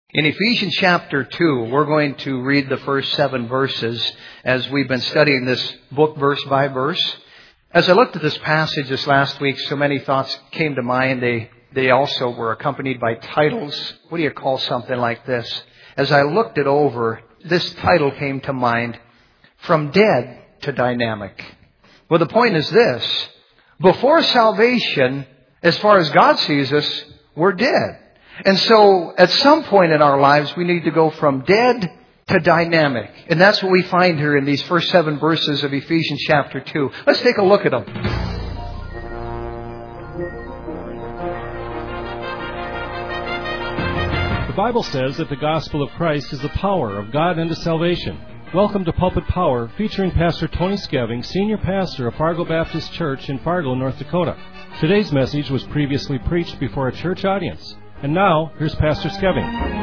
In Ephesians chapter 2, we're going to read the first 7 verses as we've been studying this book verse by verse. As I looked at this passage this last week, so many thoughts came to mind. They also were accompanied by titles. What do you call something like this? As I looked it over, this title came to mind, From Dead to Dynamic. Well, the point is this. Before salvation, as far as God sees us, we're dead. And so at some point in our lives, we need to go from dead to dynamic. And that's what we find here in these first 7 verses of Ephesians chapter 2. Let's take a look at them. The Bible says that the gospel of Christ is the power of God unto salvation. Welcome to Pulpit Power, featuring Pastor Tony Skeving, Senior Pastor of Fargo Baptist Church in Fargo, North Dakota. Today's message was previously preached before a church audience. And now, here's Pastor Skeving.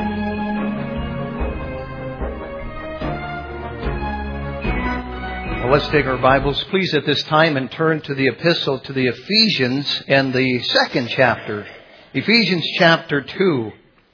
Well, let's take our Bibles, please, at this time and turn to the epistle to the Ephesians and the 2nd chapter. Ephesians chapter 2.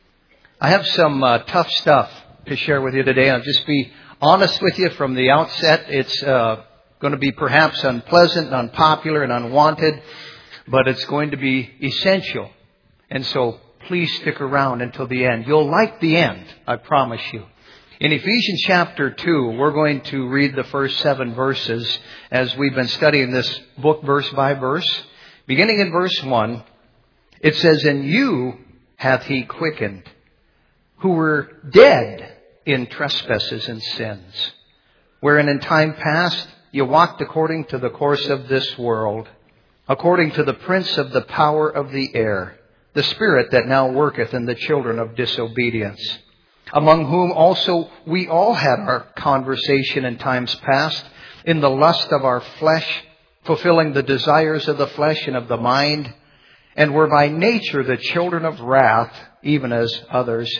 I have some tough stuff to share with you today. I'll just be honest with you from the outset. It's going to be perhaps unpleasant and unpopular and unwanted, but it's going to be essential. And so, please stick around until the end. You'll like the end, I promise you. In Ephesians chapter 2, we're going to read the first 7 verses as we've been studying this book verse by verse. Beginning in verse 1, it says, And you hath he quickened, who were dead in trespasses and sins, wherein in time past you walked according to the course of this world, according to the prince of the power of the air, the spirit that now worketh in the children of disobedience, among whom also we all had our conversation in times past, in the lust of our flesh, fulfilling the desires of the flesh and of the mind, and were by nature the children of wrath, even as others.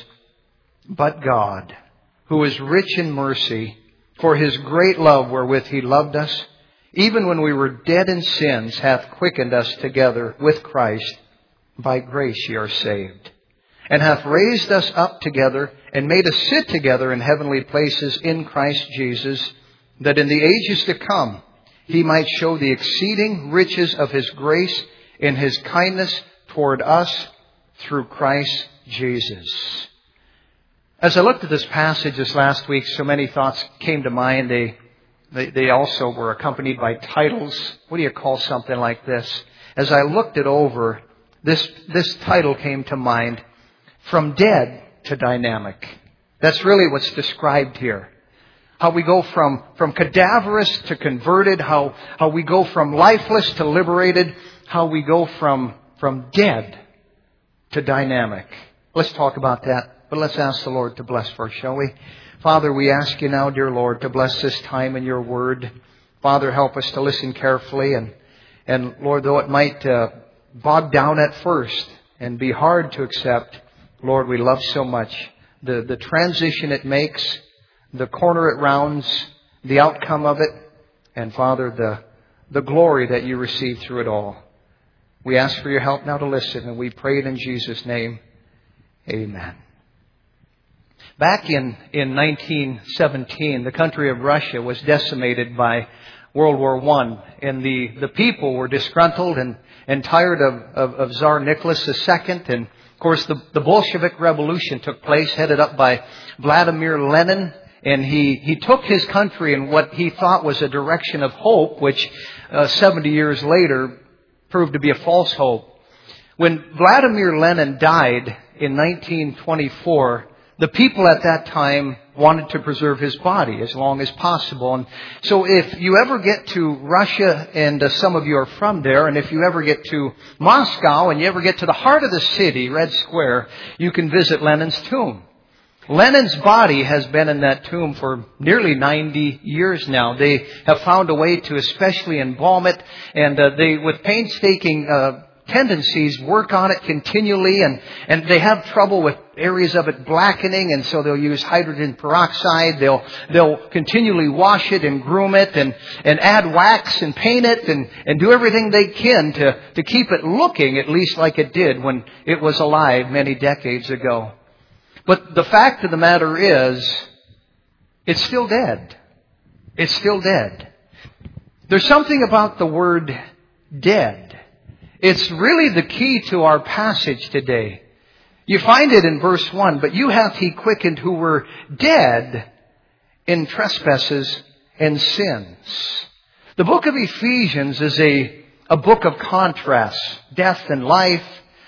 But God, who is rich in mercy, for his great love wherewith he loved us, even when we were dead in sins, hath quickened us together with Christ. By grace ye are saved, and hath raised us up together, and made us sit together in heavenly places in Christ Jesus, that in the ages to come he might show the exceeding riches of his grace in his kindness toward us through Christ Jesus. As I looked at this passage this last week, so many thoughts came to mind. They also were accompanied by titles. What do you call something like this? As I looked it over, this title came to mind, From Dead to Dynamic. That's really what's described here. How we go from cadaverous to converted, how we go from lifeless to liberated, how we go from dead to dynamic. Let's talk about that, but let's ask the Lord to bless first, shall we? Father, we ask you now, dear Lord, to bless this time in your word. Father, help us to listen carefully, and Lord, though it might bogged down at first and be hard to accept, Lord, we love so much the transition it makes, the corner it rounds, the outcome of it, and Father, the glory that you receive through it all. We ask for your help now to listen, and we pray it in Jesus' name. Amen. Back in 1917, the country of Russia was decimated by World War I, and the people were disgruntled and tired of Tsar Nicholas II. And of course, the Bolshevik Revolution took place, headed up by Vladimir Lenin. And he took his country in what he thought was a direction of hope, which 70 years later proved to be a false hope. When Vladimir Lenin died in 1924, the people at that time wanted to preserve his body as long as possible. And so if you ever get to Russia, and some of you are from there, and if you ever get to Moscow and you ever get to the heart of the city, Red Square, you can visit Lenin's tomb. Lenin's body has been in that tomb for nearly 90 years now. They have found a way to especially embalm it, and they, with painstaking tendencies, work on it continually, and they have trouble with areas of it blackening, and so they'll use hydrogen peroxide. They'll continually wash it and groom it and add wax and paint it and do everything they can to keep it looking at least like it did when it was alive many decades ago. But the fact of the matter is, it's still dead. It's still dead. There's something about the word dead. It's really the key to our passage today. You find it in verse 1, but you hath he quickened who were dead in trespasses and sins. The book of Ephesians is a book of contrasts. Death and life,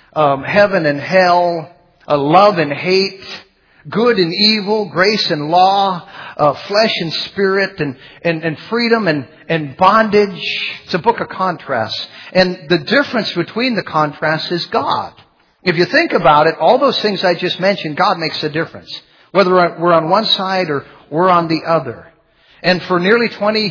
heaven and hell, love and hate, good and evil, grace and law, flesh and spirit, and freedom and bondage. It's a book of contrasts. And the difference between the contrasts is God. If you think about it, all those things I just mentioned, God makes a difference. Whether we're on one side or we're on the other. And for nearly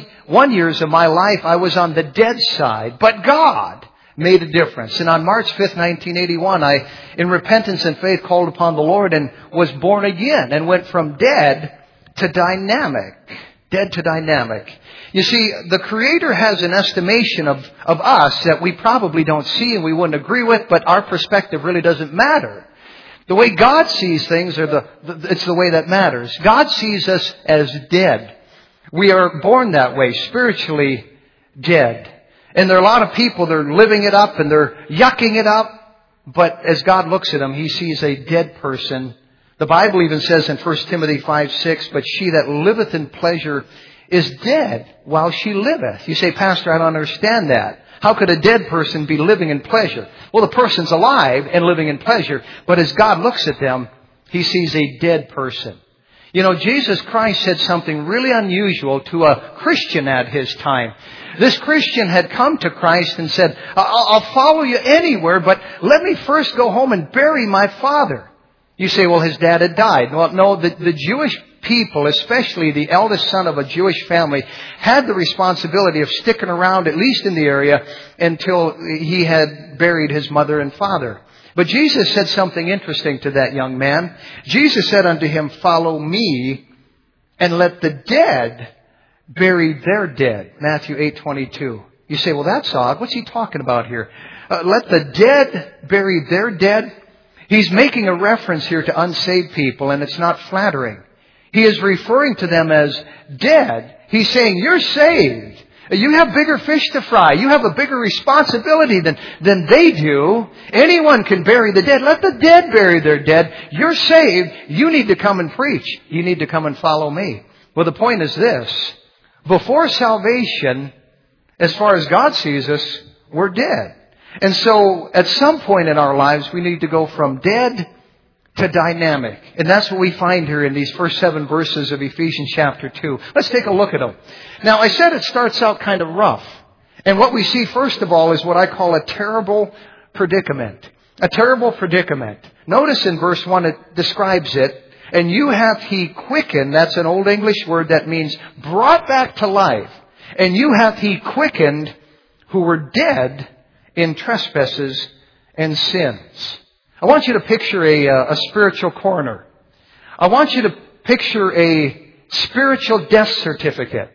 21 years of my life, I was on the dead side. But God made a difference. And on March 5th, 1981, I, in repentance and faith, called upon the Lord and was born again and went from dead to dynamic. Dead to dynamic. You see, the Creator has an estimation of us that we probably don't see and we wouldn't agree with, but our perspective really doesn't matter. The way God sees things it's the way that matters. God sees us as dead. We are born that way, spiritually dead. And there are a lot of people, they're living it up and they're yucking it up. But as God looks at them, He sees a dead person. The Bible even says in 1 Timothy 5:6, but she that liveth in pleasure is dead while she liveth. You say, Pastor, I don't understand that. How could a dead person be living in pleasure? Well, the person's alive and living in pleasure. But as God looks at them, He sees a dead person. You know, Jesus Christ said something really unusual to a Christian at His time. This Christian had come to Christ and said, I'll follow you anywhere, but let me first go home and bury my father. You say, well, his dad had died. Well, no, the Jewish people, especially the eldest son of a Jewish family, had the responsibility of sticking around, at least in the area, until he had buried his mother and father. But Jesus said something interesting to that young man. Jesus said unto him, follow me and let the dead bury their dead. Matthew 8:22. You say, well, that's odd. What's He talking about here? Let the dead bury their dead. He's making a reference here to unsaved people, and it's not flattering. He is referring to them as dead. He's saying, you're saved. You have bigger fish to fry. You have a bigger responsibility than they do. Anyone can bury the dead. Let the dead bury their dead. You're saved. You need to come and preach. You need to come and follow me. Well, the point is this. Before salvation, as far as God sees us, we're dead. And so at some point in our lives, we need to go from dead to dynamic. And that's what we find here in these first 7 verses of Ephesians chapter 2. Let's take a look at them. Now, I said it starts out kind of rough. And what we see, first of all, is what I call a terrible predicament. A terrible predicament. Notice in verse 1, it describes it. And you hath He quickened. That's an Old English word that means brought back to life. And you hath He quickened who were dead in trespasses and sins. I want you to picture a spiritual coroner. I want you to picture a spiritual death certificate.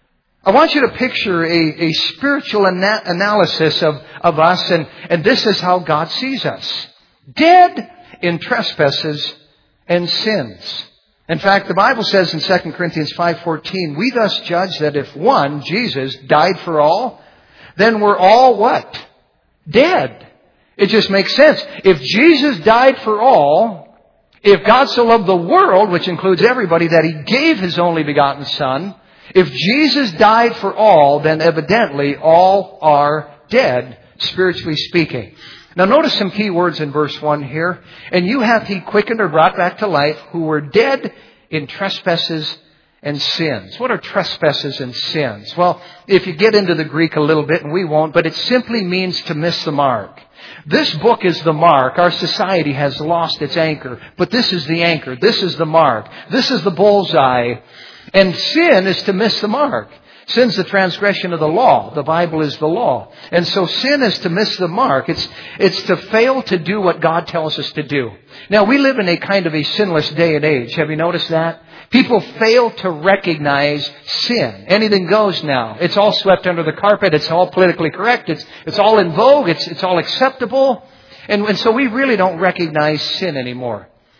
I want you to picture a spiritual analysis of us, and this is how God sees us. Dead in trespasses and sins. In fact, the Bible says in 2 Corinthians 5:14, we thus judge that if one, Jesus, died for all, then we're all what? Dead. It just makes sense. If Jesus died for all, if God so loved the world, which includes everybody, that He gave His only begotten Son, if Jesus died for all, then evidently all are dead, spiritually speaking. Now notice some key words in verse 1 here. And you hath He quickened or brought back to life who were dead in trespasses and sins. What are trespasses and sins? Well, if you get into the Greek a little bit, and we won't, but it simply means to miss the mark. This book is the mark. Our society has lost its anchor, but this is the anchor. This is the mark. This is the bullseye. And sin is to miss the mark. Sin's the transgression of the law. The Bible is the law. And so sin is to miss the mark. It's to fail to do what God tells us to do. Now, we live in a kind of a sinless day and age. Have you noticed that? People fail to recognize sin. Anything goes now. It's all swept under the carpet. It's all politically correct. It's all in vogue. It's all acceptable. And so we really don't recognize sin anymore.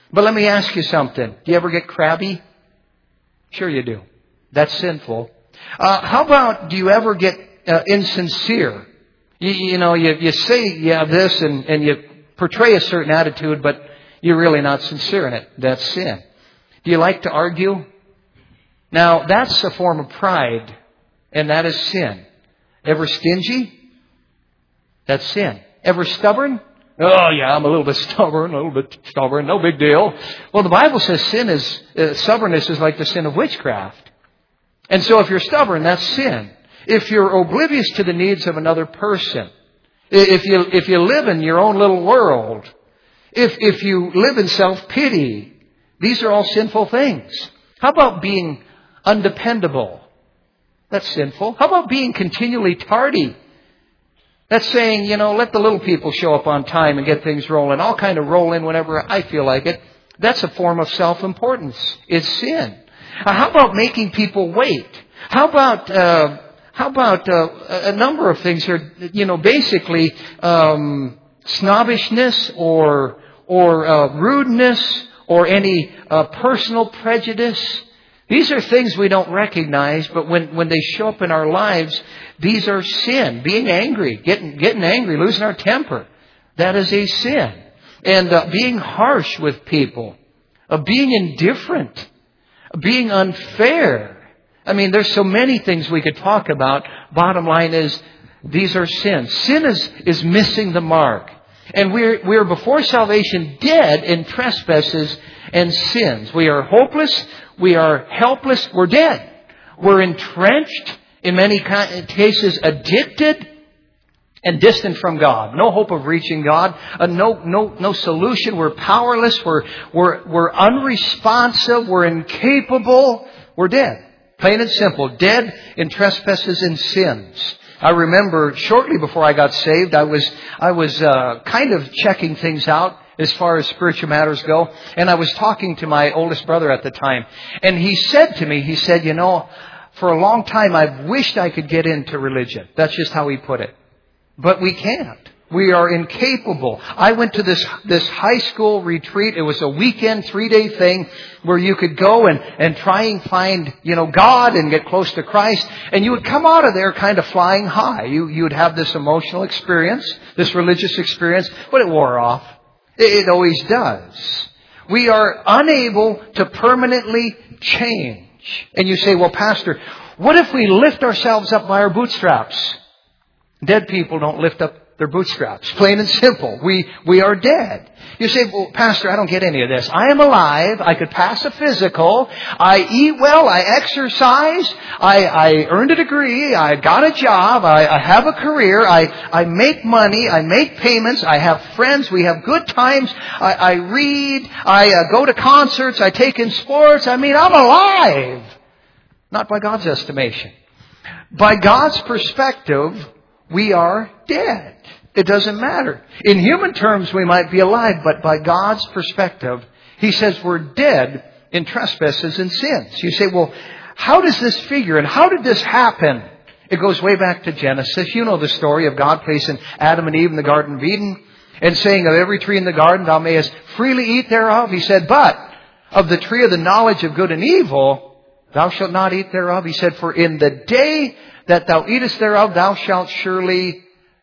But let me ask you something. Do you ever get crabby? Sure you do. That's sinful. How about, do you ever get insincere? You say you have this and you portray a certain attitude, but you're really not sincere in it. That's sin. Do you like to argue? Now, that's a form of pride, and that is sin. Ever stingy? That's sin. Ever stubborn? Oh, yeah, I'm a little bit stubborn, no big deal. Well, the Bible says stubbornness is like the sin of witchcraft. And so if you're stubborn, that's sin. If you're oblivious to the needs of another person, if you live in your own little world, if you live in self-pity, these are all sinful things. How about being undependable? That's sinful. How about being continually tardy? That's saying, let the little people show up on time and get things rolling. I'll kind of roll in whenever I feel like it. That's a form of self-importance. It's sin. How about making people wait? How about a number of things here? Basically, snobbishness or rudeness or any personal prejudice. These are things we don't recognize, but when they show up in our lives, these are sin. Being angry, getting angry, losing our temper, that is a sin. And being harsh with people, being indifferent, being unfair. I mean, there's so many things we could talk about. Bottom line is, these are sins. Sin is missing the mark. And we're before salvation dead in trespasses and sins. We are hopeless. We are helpless. We're dead. We're entrenched, in many cases addicted and distant from God. No hope of reaching God. No solution. We're powerless. We're unresponsive. We're incapable. We're dead. Plain and simple. Dead in trespasses and sins. I remember shortly before I got saved, I was kind of checking things out as far as spiritual matters go. And I was talking to my oldest brother at the time. And he said to me, for a long time I've wished I could get into religion. That's just how he put it. But we can't. We are incapable. I went to this high school retreat. It was a weekend, 3-day thing where you could go and try and find, God and get close to Christ. And you would come out of there kind of flying high. You would have this emotional experience, this religious experience, but it wore off. It always does. We are unable to permanently change. And you say, well, Pastor, what if we lift ourselves up by our bootstraps? Dead people don't lift up their bootstraps. Plain and simple. We are dead. You say, well, Pastor, I don't get any of this. I am alive. I could pass a physical. I eat well. I exercise. I earned a degree. I got a job. I have a career. I make money. I make payments. I have friends. We have good times. I read. I go to concerts. I take in sports. I mean, I'm alive. Not by God's estimation. By God's perspective, we are dead. It doesn't matter. In human terms, we might be alive, but by God's perspective, He says we're dead in trespasses and sins. You say, well, how does this figure and how did this happen? It goes way back to Genesis. You know the story of God placing Adam and Eve in the Garden of Eden and saying, of every tree in the garden thou mayest freely eat thereof. He said, but of the tree of the knowledge of good and evil thou shalt not eat thereof. He said, for in the day that thou eatest thereof, thou shalt surely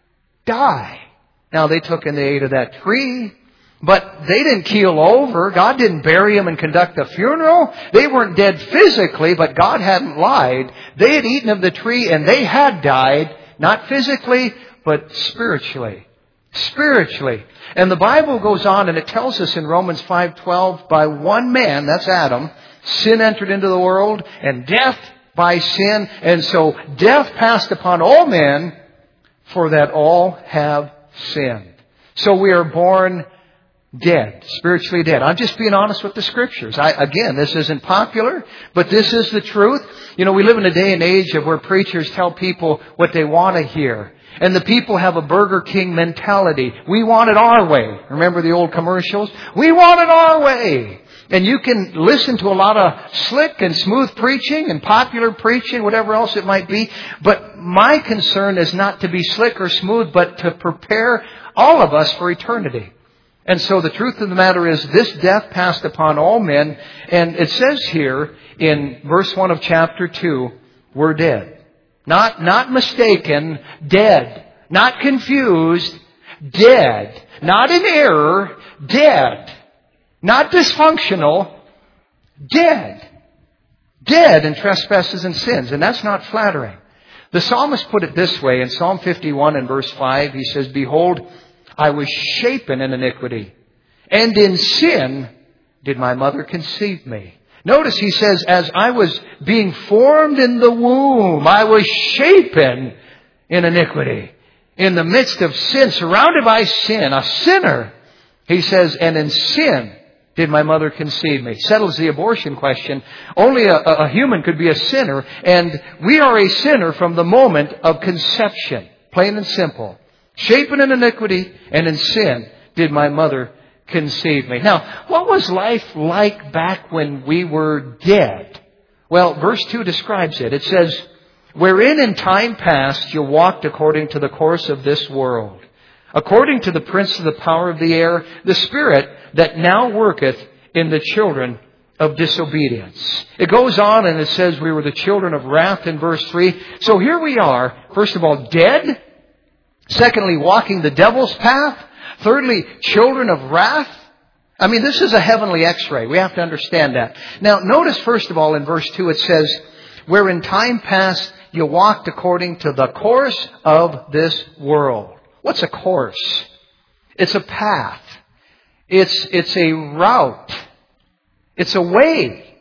die. Now they took and they ate of that tree, but they didn't keel over. God didn't bury them and conduct a funeral. They weren't dead physically, but God hadn't lied. They had eaten of the tree and they had died, not physically, but spiritually. Spiritually. And the Bible goes on and it tells us in Romans 5:12, by one man, that's Adam, sin entered into the world and death by sin. And so death passed upon all men, for that all have sinned. So we are born dead, spiritually dead. I'm just being honest with the Scriptures. Again, this isn't popular, but this is the truth. We live in a day and age of where preachers tell people what they want to hear. And the people have a Burger King mentality. We want it our way. Remember the old commercials? We want it our way. And you can listen to a lot of slick and smooth preaching and popular preaching, whatever else it might be. But my concern is not to be slick or smooth, but to prepare all of us for eternity. And so the truth of the matter is this death passed upon all men. And it says here in verse 1 of chapter 2, we're dead. Not mistaken, dead. Not confused, dead. Not in error, dead. Not dysfunctional, dead. Dead in trespasses and sins. And that's not flattering. The psalmist put it this way in Psalm 51 and verse 5. He says, "Behold, I was shapen in iniquity, and in sin did my mother conceive me." Notice he says, as I was being formed in the womb, I was shapen in iniquity. In the midst of sin, surrounded by sin, a sinner, he says, and in sin did my mother conceive me. Settles the abortion question. Only a human could be a sinner, and we are a sinner from the moment of conception. Plain and simple. Shapen in iniquity, and in sin did my mother conceive me. Now, what was life like back when we were dead? Well, verse 2 describes it. It says, "Wherein in time past you walked according to the course of this world, according to the prince of the power of the air, the spirit that now worketh in the children of disobedience." It goes on and it says we were the children of wrath in verse 3. So here we are, first of all, dead. Secondly, walking the devil's path. Thirdly, children of wrath. I mean, this is a heavenly x-ray. We have to understand that. Now, notice first of all in verse 2 it says, "Where in time past you walked according to the course of this world." What's a course? It's a path. It's a route. It's a way.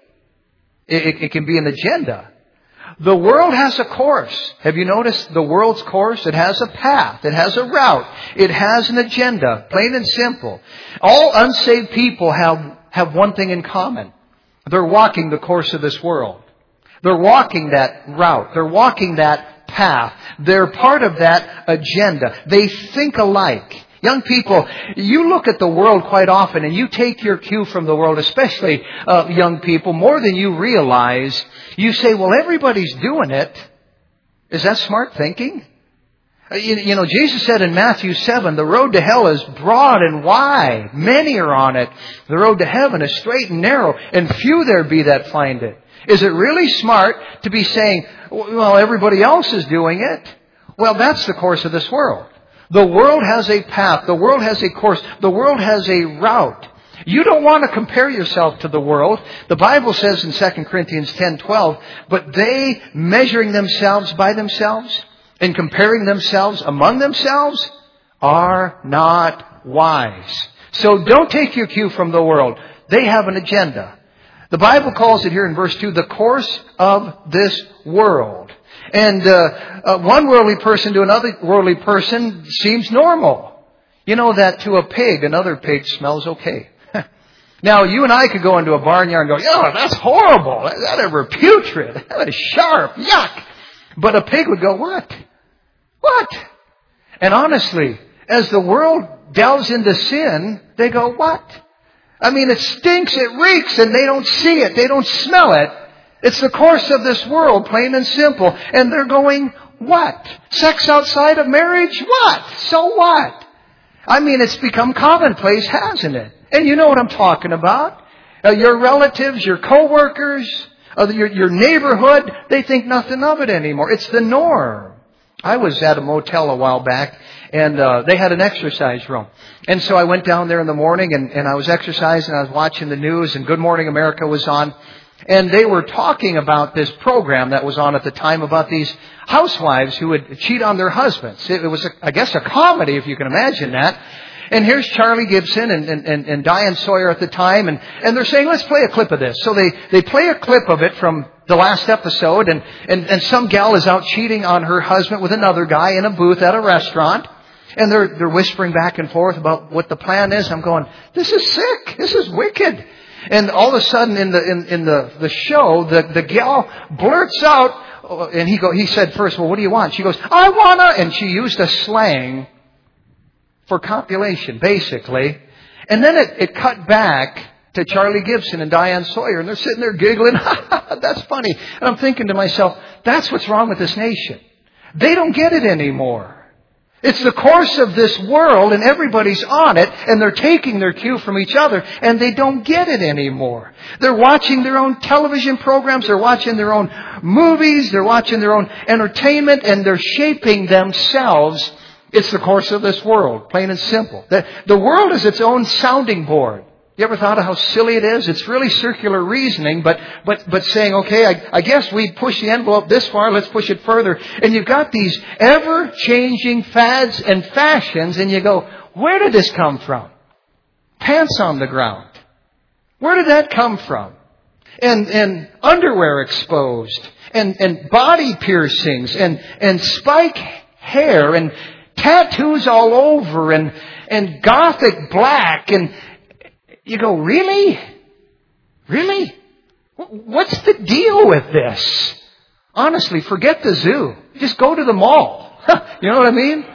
It can be an agenda. The world has a course. Have you noticed the world's course? It has a path. It has a route. It has an agenda. Plain and simple. All unsaved people have one thing in common. They're walking the course of this world. They're walking that route. They're walking that path. They're part of that agenda. They think alike. Young people, you look at the world quite often and you take your cue from the world, especially young people, more than you realize. You say, well, everybody's doing it. Is that smart thinking? You know, Jesus said in Matthew 7, the road to hell is broad and wide. Many are on it. The road to heaven is straight and narrow, and few there be that find it. Is it really smart to be saying, well, everybody else is doing it? Well, that's the course of this world. The world has a path. The world has a course. The world has a route. You don't want to compare yourself to the world. The Bible says in 2 Corinthians 10:12, "But they, measuring themselves by themselves and comparing themselves among themselves, are not wise." So don't take your cue from the world. They have an agenda. The Bible calls it here in verse 2, the course of this world. And one worldly person to another worldly person seems normal. You know that to a pig, another pig smells okay. Now, you and I could go into a barnyard and go, "Oh, that's horrible. That ever putrid. That is sharp. Yuck." But a pig would go, "What? What?" And honestly, as the world delves into sin, they go, "What?" I mean, it stinks, it reeks, and they don't see it. They don't smell it. It's the course of this world, plain and simple. And they're going, "What? Sex outside of marriage? What? So what?" I mean, it's become commonplace, hasn't it? And you know what I'm talking about. Your relatives, your coworkers, your neighborhood, they think nothing of it anymore. It's the norm. I was at a motel a while back, and they had an exercise room. And so I went down there in the morning, and I was exercising. I was watching the news, and Good Morning America was on. And they were talking about this program that was on at the time about these housewives who would cheat on their husbands. It was, I guess, a comedy, if you can imagine that. And here's Charlie Gibson and Diane Sawyer at the time. And they're saying, let's play a clip of this. So they play a clip of it from the last episode. And some gal is out cheating on her husband with another guy in a booth at a restaurant. And they're whispering back and forth about what the plan is. I'm going, this is sick. This is wicked. And all of a sudden in the show, the gal blurts out, and he said first, "Well, what do you want?" She goes, "I wanna," and she used a slang for copulation, basically. And then it cut back to Charlie Gibson and Diane Sawyer, and they're sitting there giggling. That's funny. And I'm thinking to myself, that's what's wrong with this nation. They don't get it anymore. It's the course of this world, and everybody's on it, and they're taking their cue from each other, and they don't get it anymore. They're watching their own television programs, they're watching their own movies, they're watching their own entertainment, and they're shaping themselves. It's the course of this world, plain and simple. The world is its own sounding board. You ever thought of how silly it is? It's really circular reasoning, but saying, okay, I guess we push the envelope this far, let's push it further. And you've got these ever-changing fads and fashions, and you go, where did this come from? Pants on the ground. Where did that come from? And underwear exposed, and body piercings, and spike hair, and tattoos all over, and gothic black, and you go, really? Really? What's the deal with this? Honestly, forget the zoo. Just go to the mall. You know what I mean?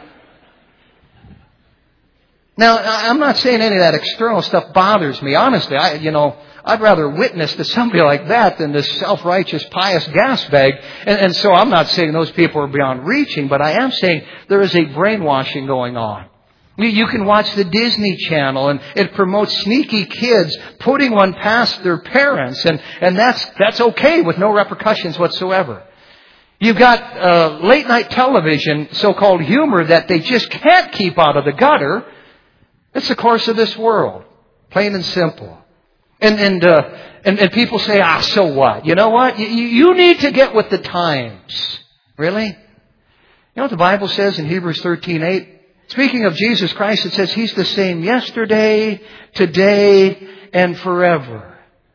Now, I'm not saying any of that external stuff bothers me. Honestly, I'd rather witness to somebody like that than this self-righteous, pious gas bag. And so I'm not saying those people are beyond reaching, but I am saying there is a brainwashing going on. You can watch the Disney Channel, and it promotes sneaky kids putting one past their parents, and that's okay with no repercussions whatsoever. You've got late night television, so-called humor that they just can't keep out of the gutter. It's the course of this world, plain and simple. And people say, so what? You know what? You need to get with the times. Really? You know what the Bible says in Hebrews 13:8? Speaking of Jesus Christ, it says He's the same yesterday, today, and forever.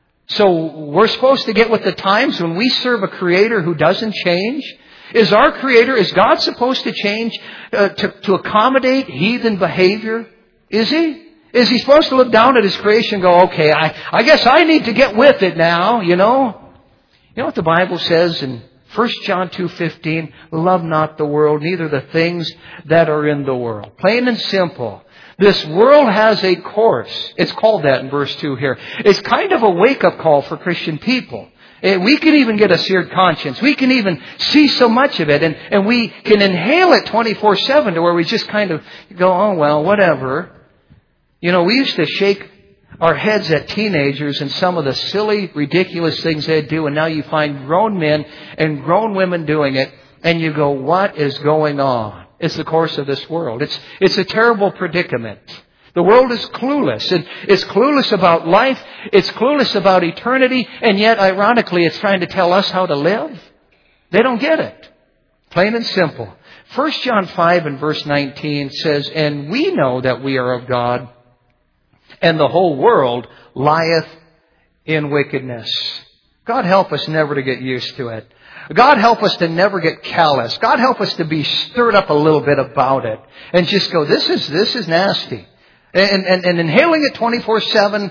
So we're supposed to get with the times when we serve a Creator who doesn't change? Is God supposed to change to accommodate heathen behavior? Is He? Is He supposed to look down at His creation and go, okay, I guess I need to get with it now, you know? You know what the Bible says in 1 John 2:15, love not the world, neither the things that are in the world. Plain and simple. This world has a course. It's called that in verse 2 here. It's kind of a wake-up call for Christian people. We can even get a seared conscience. We can even see so much of it, and we can inhale it 24/7 to where we just kind of go, oh, well, whatever. You know, we used to shake our heads at teenagers and some of the silly, ridiculous things they do, and now you find grown men and grown women doing it, and you go, what is going on? It's the course of this world. It's a terrible predicament. The world is clueless. It's clueless about life. It's clueless about eternity, and yet, ironically, it's trying to tell us how to live. They don't get it. Plain and simple. 1 John 5 and verse 19 says, and we know that we are of God, and the whole world lieth in wickedness. God help us never to get used to it. God help us to never get callous. God help us to be stirred up a little bit about it. And just go, this is nasty. And inhaling it 24/7,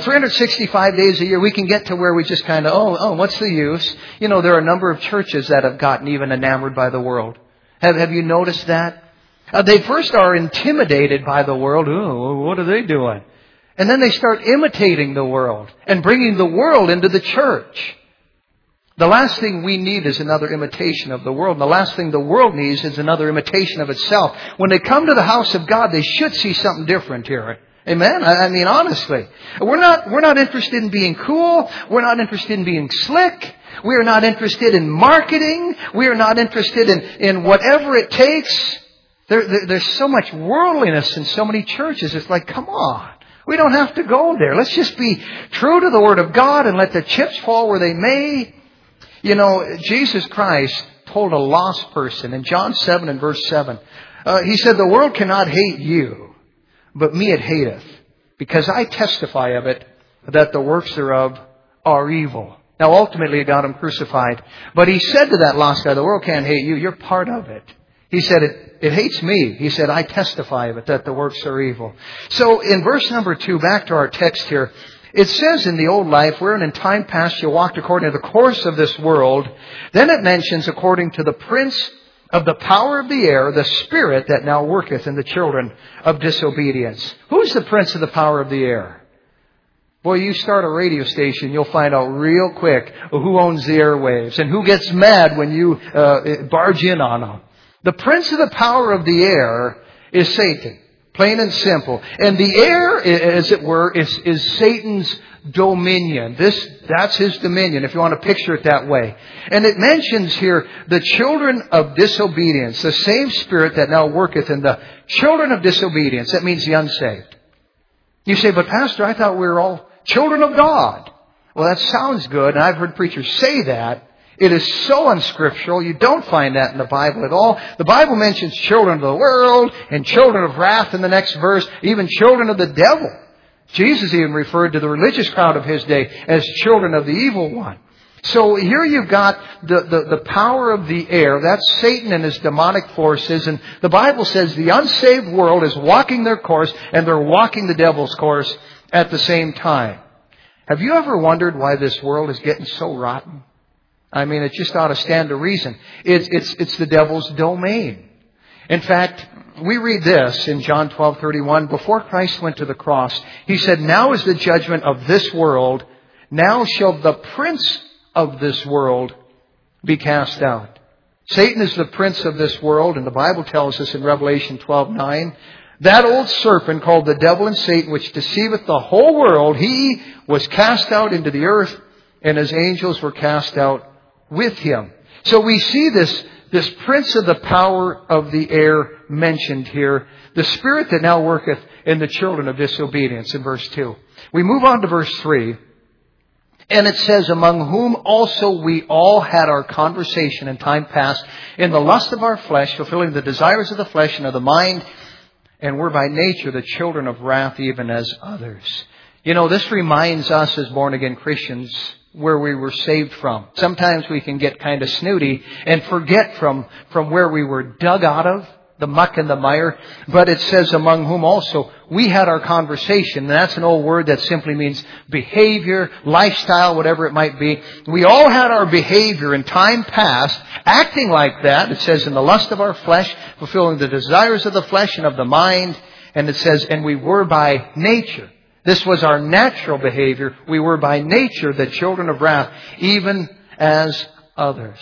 365 days a year, we can get to where we just kind of, what's the use? You know, there are a number of churches that have gotten even enamored by the world. Have you noticed that? They first are intimidated by the world. Oh, what are they doing? And then they start imitating the world and bringing the world into the church. The last thing we need is another imitation of the world. And the last thing the world needs is another imitation of itself. When they come to the house of God, they should see something different here. Amen? I mean, honestly. We're not interested in being cool. We're not interested in being slick. We are not interested in marketing. We are not interested in whatever it takes. There's so much worldliness in so many churches. It's like, come on. We don't have to go there. Let's just be true to the Word of God and let the chips fall where they may. You know, Jesus Christ told a lost person in John 7 and verse 7. He said, the world cannot hate you, but me it hateth, because I testify of it that the works thereof are evil. Now ultimately it got him crucified. But he said to that lost guy, the world can't hate you, you're part of it. He said, it hates me. He said, I testify of it, that the works are evil. So in verse number 2, back to our text here, it says in the old life, wherein in time past you walked according to the course of this world. Then it mentions according to the prince of the power of the air, the spirit that now worketh in the children of disobedience. Who's the prince of the power of the air? Boy, you start a radio station, you'll find out real quick who owns the airwaves and who gets mad when you barge in on them. The prince of the power of the air is Satan. Plain and simple. And the air, as it were, is Satan's dominion. That's his dominion, if you want to picture it that way. And it mentions here the children of disobedience, the same spirit that now worketh in the children of disobedience. That means the unsaved. You say, but Pastor, I thought we were all children of God. Well, that sounds good, and I've heard preachers say that. It is so unscriptural. You don't find that in the Bible at all. The Bible mentions children of the world and children of wrath in the next verse, even children of the devil. Jesus even referred to the religious crowd of his day as children of the evil one. So here you've got the power of the air. That's Satan and his demonic forces. And the Bible says the unsaved world is walking their course, and they're walking the devil's course at the same time. Have you ever wondered why this world is getting so rotten? I mean, it just ought to stand to reason. It's the devil's domain. In fact, we read this in John 12:31. Before Christ went to the cross, He said, "Now is the judgment of this world. Now shall the prince of this world be cast out." Satan is the prince of this world, and the Bible tells us in Revelation 12:9, that old serpent called the devil and Satan, which deceiveth the whole world, he was cast out into the earth, and his angels were cast out with him. So we see this prince of the power of the air mentioned here, the spirit that now worketh in the children of disobedience in verse 2. We move on to verse 3, and it says, "Among whom also we all had our conversation in time past, in the lust of our flesh, fulfilling the desires of the flesh and of the mind, and were by nature the children of wrath, even as others." You know, this reminds us as born-again Christians where we were saved from. Sometimes we can get kind of snooty and forget from where we were dug out of, the muck and the mire. But it says, "Among whom also we had our conversation." And that's an old word that simply means behavior, lifestyle, whatever it might be. We all had our behavior in time past, acting like that. It says, "In the lust of our flesh, fulfilling the desires of the flesh and of the mind." And it says, "And we were by nature." This was our natural behavior. We were by nature the children of wrath, even as others.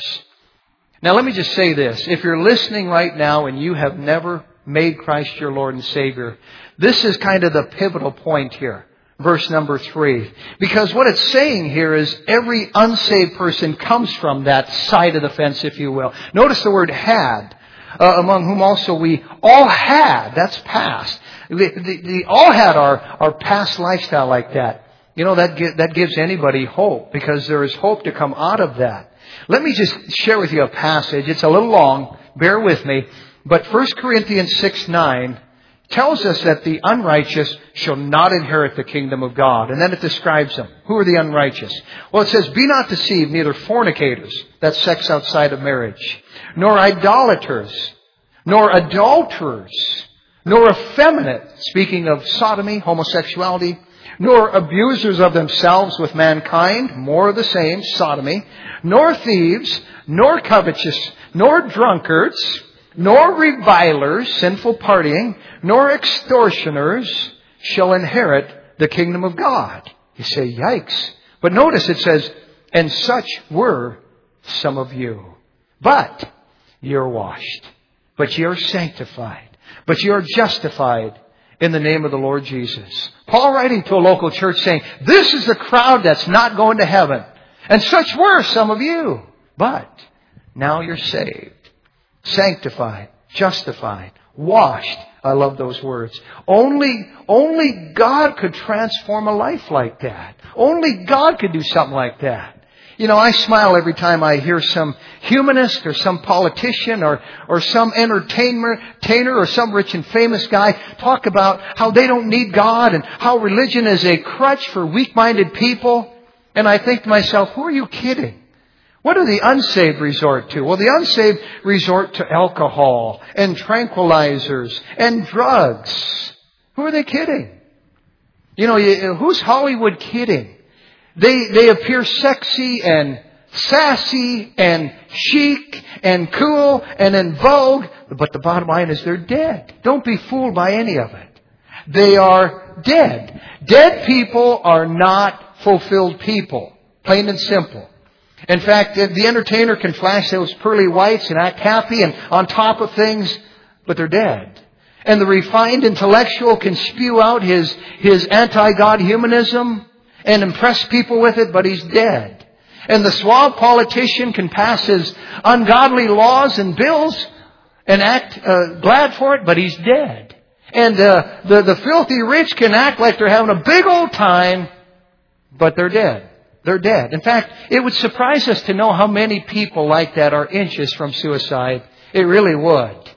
Now let me just say this. If you're listening right now and you have never made Christ your Lord and Savior, this is kind of the pivotal point here. Verse number 3. Because what it's saying here is every unsaved person comes from that side of the fence, if you will. Notice the word had. Among whom also we all had. That's past. We all had our past lifestyle like that. You know, that gives anybody hope, because there is hope to come out of that. Let me just share with you a passage. It's a little long. Bear with me. But 1 Corinthians 6:9 tells us that the unrighteous shall not inherit the kingdom of God. And then it describes them. Who are the unrighteous? Well, it says, "Be not deceived, neither fornicators," that's sex outside of marriage, "nor idolaters, nor adulterers, nor effeminate," speaking of sodomy, homosexuality, "nor abusers of themselves with mankind," more of the same, sodomy, "nor thieves, nor covetous, nor drunkards, nor revilers," sinful partying, "nor extortioners shall inherit the kingdom of God." You say, yikes. But notice it says, "And such were some of you. But you're washed. But you're sanctified. But you're justified in the name of the Lord Jesus." Paul writing to a local church saying, this is the crowd that's not going to heaven. "And such were some of you. But now you're saved, sanctified, justified, washed." I love those words. Only God could transform a life like that. Only God could do something like that. You know, I smile every time I hear some humanist or some politician or some entertainer or some rich and famous guy talk about how they don't need God and how religion is a crutch for weak-minded people. And I think to myself, who are you kidding? What do the unsaved resort to? Well, the unsaved resort to alcohol and tranquilizers and drugs. Who are they kidding? You know, who's Hollywood kidding? They appear sexy and sassy and chic and cool and in vogue. But the bottom line is they're dead. Don't be fooled by any of it. They are dead. Dead people are not fulfilled people. Plain and simple. In fact, the entertainer can flash those pearly whites and act happy and on top of things, but they're dead. And the refined intellectual can spew out his anti-God humanism and impress people with it, but he's dead. And the suave politician can pass his ungodly laws and bills and act glad for it, but he's dead. And the filthy rich can act like they're having a big old time, but they're dead. They're dead. In fact, it would surprise us to know how many people like that are inches from suicide. It really would.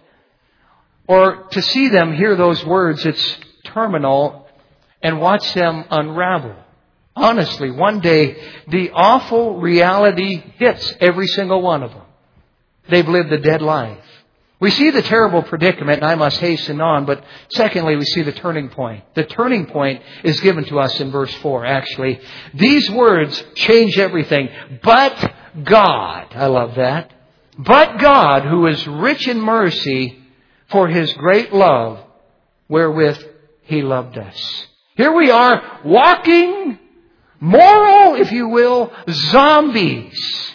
Or to see them hear those words, it's terminal, and watch them unravel. Honestly, one day, the awful reality hits every single one of them. They've lived a dead life. We see the terrible predicament, and I must hasten on, but secondly, we see the turning point. The turning point is given to us in verse 4, actually. These words change everything. But God, I love that. But God, who is rich in mercy, for His great love, wherewith He loved us. Here we are, walking, moral, if you will, zombies,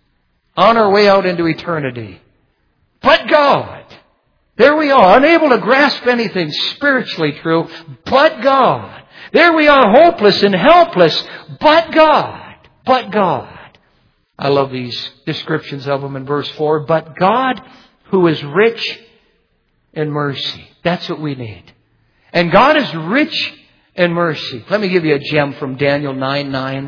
on our way out into eternity. But God. There we are, unable to grasp anything spiritually true, but God. There we are, hopeless and helpless, but God. But God. I love these descriptions of Him in verse 4. But God, who is rich in mercy. That's what we need. And God is rich in mercy. Let me give you a gem from Daniel 9:9.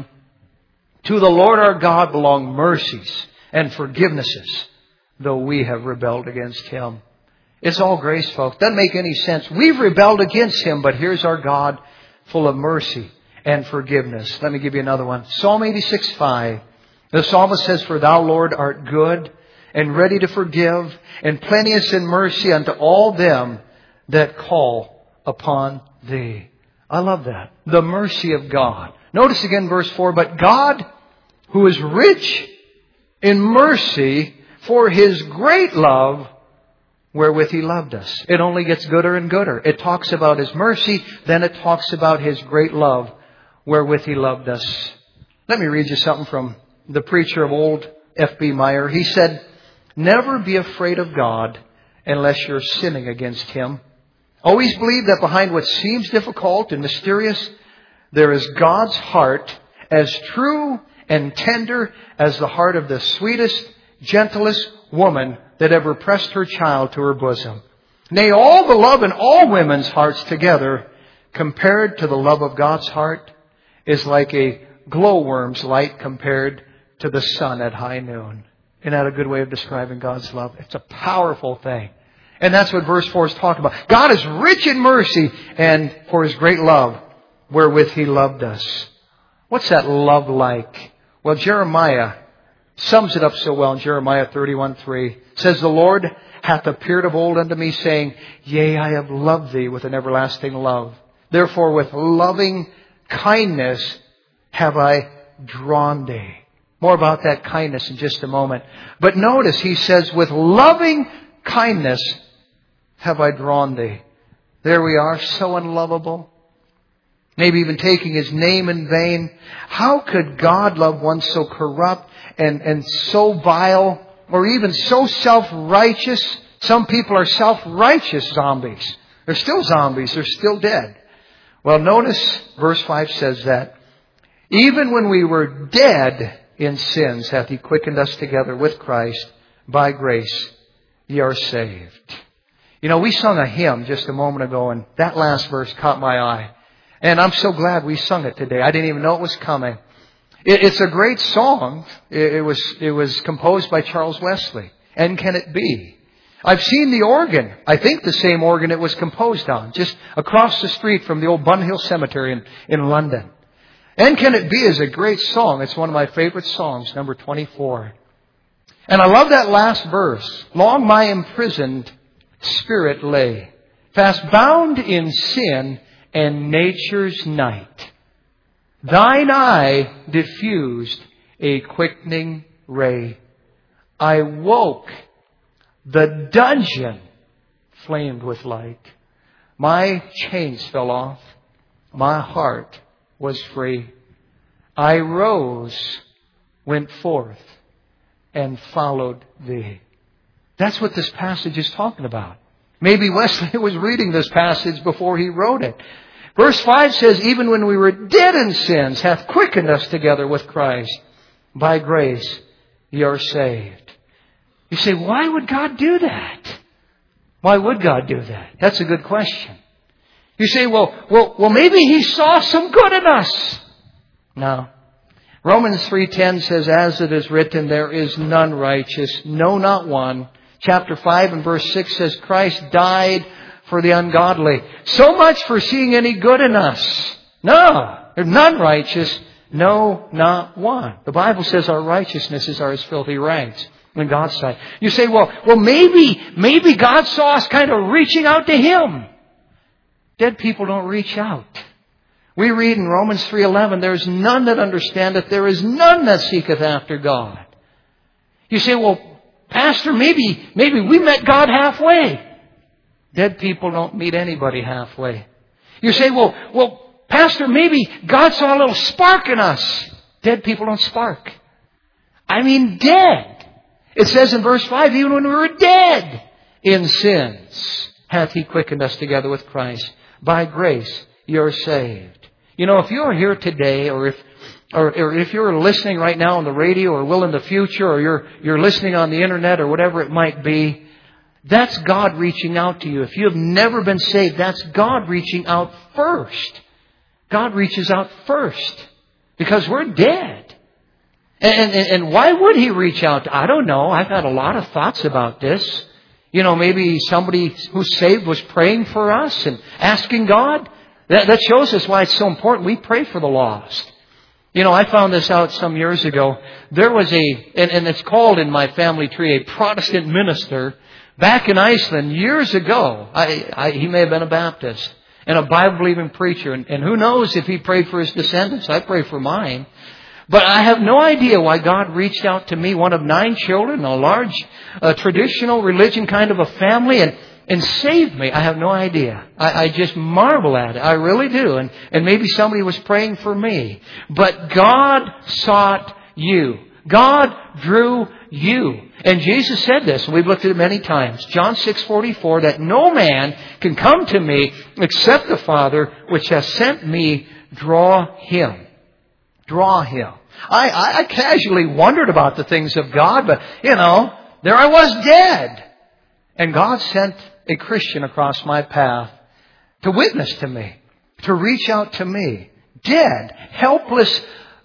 To the Lord our God belong mercies and forgivenesses, though we have rebelled against Him. It's all grace, folks. Doesn't make any sense. We've rebelled against Him, but here's our God full of mercy and forgiveness. Let me give you another one. Psalm 86:5. The psalmist says, For Thou, Lord, art good and ready to forgive and plenteous in mercy unto all them that call upon Thee. I love that. The mercy of God. Notice again verse 4. But God, who is rich in mercy, for His great love, wherewith He loved us. It only gets gooder and gooder. It talks about His mercy, then it talks about His great love, wherewith He loved us. Let me read you something from the preacher of old, F.B. Meyer. He said, Never be afraid of God unless you're sinning against Him. Always believe that behind what seems difficult and mysterious, there is God's heart, as true and tender as the heart of the sweetest, gentlest woman that ever pressed her child to her bosom. Nay, all the love in all women's hearts together, compared to the love of God's heart, is like a glowworm's light compared to the sun at high noon. Isn't that a good way of describing God's love? It's a powerful thing. And that's what verse 4 is talking about. God is rich in mercy and for His great love, wherewith He loved us. What's that love like? Well, Jeremiah sums it up so well in Jeremiah 31:3. It says, The Lord hath appeared of old unto me, saying, Yea, I have loved thee with an everlasting love. Therefore with loving kindness have I drawn thee. More about that kindness in just a moment. But notice he says, with loving kindness have I drawn thee. There we are, so unlovable. Maybe even taking His name in vain. How could God love one so corrupt and so vile, or even so self-righteous? Some people are self-righteous zombies. They're still zombies. They're still dead. Well, notice verse 5 says that. Even when we were dead in sins, hath He quickened us together with Christ. By grace ye are saved. You know, we sung a hymn just a moment ago, and that last verse caught my eye. And I'm so glad we sung it today. I didn't even know it was coming. It's a great song. It was composed by Charles Wesley. And Can It Be? I've seen the organ. I think the same organ it was composed on, just across the street from the old Bunhill Cemetery in London. And Can It Be is a great song. It's one of my favorite songs, number 24. And I love that last verse. Long my imprisoned spirit lay, fast bound in sin and nature's night. Thine eye diffused a quickening ray. I woke, the dungeon flamed with light. My chains fell off, my heart was free. I rose went forth and followed thee. That's what this passage is talking about. Maybe Wesley was reading this passage before he wrote it. Verse 5 says, even when we were dead in sins, hath quickened us together with Christ. By grace ye are saved. You say, why would God do that? Why would God do that? That's a good question. You say, well, maybe He saw some good in us. No. Romans 3:10 says, as it is written, there is none righteous, no, not one. Chapter 5 and verse 6 says, Christ died for the ungodly. So much for seeing any good in us. No, there's none righteous, no, not one. The Bible says our righteousnesses are as filthy rags in God's sight. You say, well, maybe God saw us kind of reaching out to Him. Dead people don't reach out. We read in Romans 3:11, there is none that understandeth, there is none that seeketh after God. You say, well, Pastor, maybe we met God halfway. Dead people don't meet anybody halfway. You say, well, Pastor, maybe God saw a little spark in us. Dead people don't spark. I mean dead. It says in verse 5, even when we were dead in sins, hath He quickened us together with Christ. By grace you're saved. You know, if you're here today, or if you're listening right now on the radio, or will in the future, or you're listening on the internet, or whatever it might be, that's God reaching out to you. If you have never been saved, that's God reaching out first. God reaches out first because we're dead. And why would He reach out? I don't know. I've had a lot of thoughts about this. You know, maybe somebody who's saved was praying for us and asking God. That shows us why it's so important. We pray for the lost. You know, I found this out some years ago. There was and it's called in my family tree, a Protestant minister back in Iceland years ago. He may have been a Baptist and a Bible-believing preacher. And who knows if he prayed for his descendants. I pray for mine. But I have no idea why God reached out to me, one of 9 children, a large traditional religion kind of a family, and saved me. I have no idea. I just marvel at it. I really do. And maybe somebody was praying for me. But God sought you. God drew you. And Jesus said this, and we've looked at it many times. John 6:44, that no man can come to me except the Father which has sent me draw him. Draw him. I casually wondered about the things of God, but, you know, there I was dead. And God sent a Christian across my path to witness to me, to reach out to me. Dead, helpless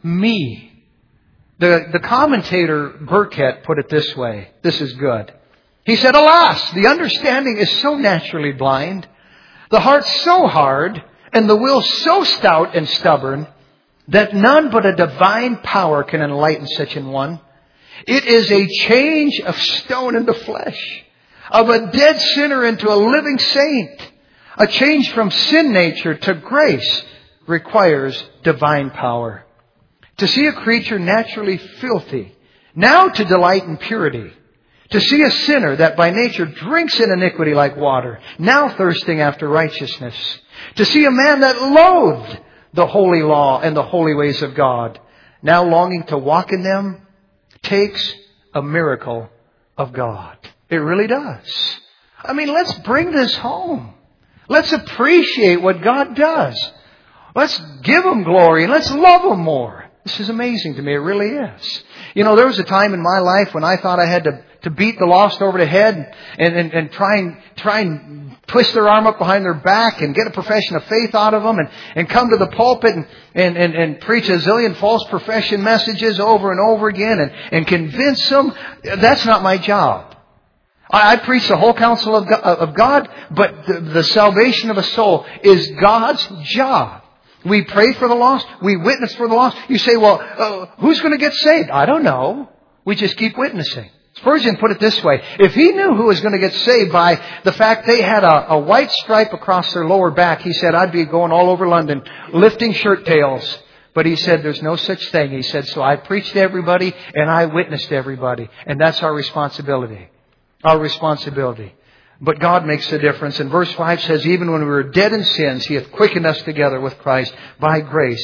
me. The commentator Burkett put it this way. This is good. He said, alas, the understanding is so naturally blind, the heart so hard, and the will so stout and stubborn, that none but a divine power can enlighten such an one. It is a change of stone into flesh, of a dead sinner into a living saint. A change from sin nature to grace requires divine power. To see a creature naturally filthy, now to delight in purity. To see a sinner that by nature drinks in iniquity like water, now thirsting after righteousness. To see a man that loathed the holy law and the holy ways of God, now longing to walk in them, takes a miracle of God. It really does. I mean, let's bring this home. Let's appreciate what God does. Let's give Him glory and let's love Him more. This is amazing to me. It really is. You know, there was a time in my life when I thought I had to beat the lost over the head and try and twist their arm up behind their back and get a profession of faith out of them and come to the pulpit and preach a zillion false profession messages over and over again and convince them. That's not my job. I preach the whole counsel of God, but the salvation of a soul is God's job. We pray for the lost. We witness for the lost. You say, well, who's going to get saved? I don't know. We just keep witnessing. Spurgeon put it this way. If he knew who was going to get saved by the fact they had a white stripe across their lower back, he said, I'd be going all over London lifting shirt tails. But he said, there's no such thing. He said, so I preached to everybody and I witnessed to everybody. And that's our responsibility. Our responsibility. But God makes a difference. And verse 5 says, even when we were dead in sins, He hath quickened us together with Christ. By grace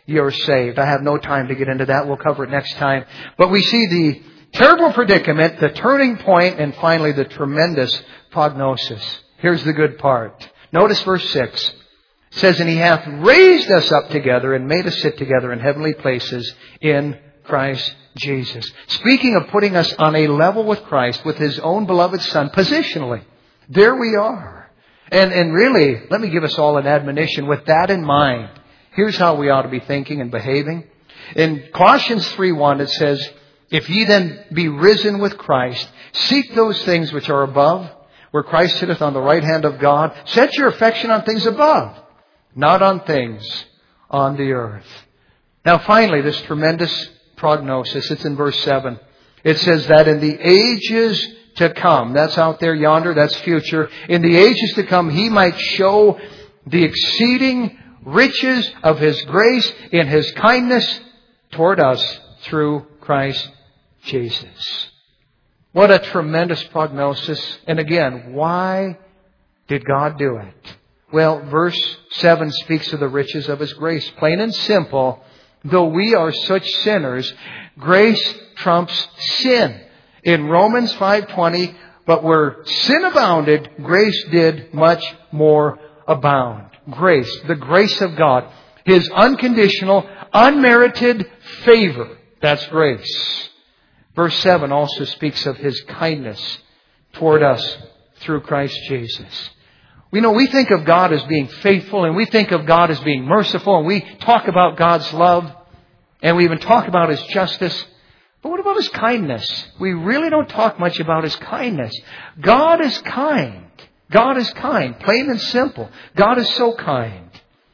you're saved. I have no time to get into that. We'll cover it next time. But we see the terrible predicament, the turning point, and finally the tremendous prognosis. Here's the good part. Notice verse 6. It says, and He hath raised us up together and made us sit together in heavenly places in Christ Jesus. Speaking of putting us on a level with Christ, with His own beloved Son, positionally. There we are. And really, let me give us all an admonition with that in mind. Here's how we ought to be thinking and behaving. In Colossians 3:1 it says, if ye then be risen with Christ, seek those things which are above, where Christ sitteth on the right hand of God. Set your affection on things above, not on things on the earth. Now finally, this tremendous prognosis, it's in verse 7. It says that in the ages to come, that's out there yonder, that's future. In the ages to come, He might show the exceeding riches of His grace in His kindness toward us through Christ Jesus. What a tremendous prognosis. And again, why did God do it? Well, verse 7 speaks of the riches of His grace. Plain and simple, though we are such sinners, grace trumps sin. In Romans 5:20, but where sin abounded, grace did much more abound. Grace, the grace of God, His unconditional, unmerited favor. That's grace. Verse 7 also speaks of His kindness toward us through Christ Jesus. We think of God as being faithful, and we think of God as being merciful, and we talk about God's love, and we even talk about His justice. But what about His kindness? We really don't talk much about His kindness. God is kind. God is kind, plain and simple. God is so kind.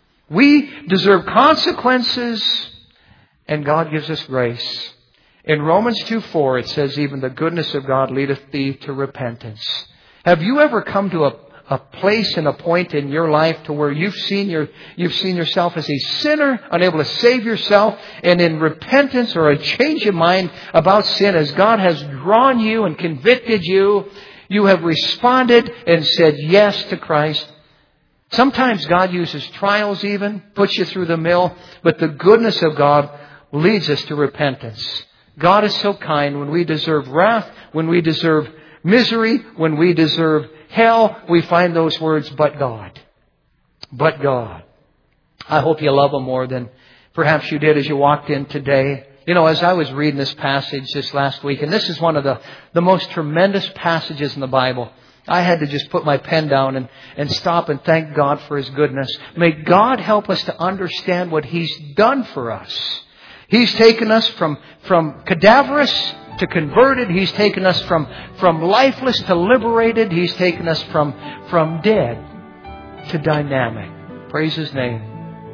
We deserve consequences, and God gives us grace. In Romans 2:4, it says, even the goodness of God leadeth thee to repentance. Have you ever come to a place and a point in your life to where you've seen yourself as a sinner, unable to save yourself, and in repentance or a change of mind about sin, as God has drawn you and convicted you, you have responded and said yes to Christ? Sometimes God uses trials even, puts you through the mill, but the goodness of God leads us to repentance. God is so kind. When we deserve wrath, when we deserve misery, when we deserve hell, we find those words, but God. But God. I hope you love Him more than perhaps you did as you walked in today. As I was reading this passage this last week, and this is one of the most tremendous passages in the Bible, I had to just put my pen down and stop and thank God for His goodness. May God help us to understand what He's done for us. He's taken us from cadaverous to converted. He's taken us from lifeless to liberated. He's taken us from dead to dynamic. Praise His name.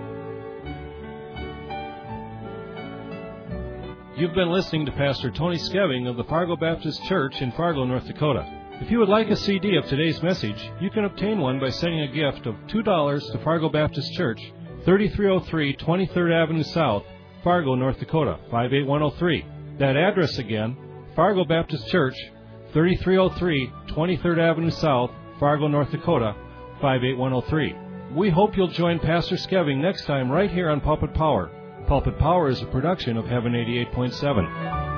You've been listening to Pastor Tony Skeving of the Fargo Baptist Church in Fargo, North Dakota. If you would like a CD of today's message, you can obtain one by sending a gift of $2 to Fargo Baptist Church, 3303 23rd Avenue South, Fargo, North Dakota, 58103. That address again, Fargo Baptist Church, 3303 23rd Avenue South, Fargo, North Dakota, 58103. We hope you'll join Pastor Skeving next time right here on Pulpit Power. Pulpit Power is a production of Heaven 88.7.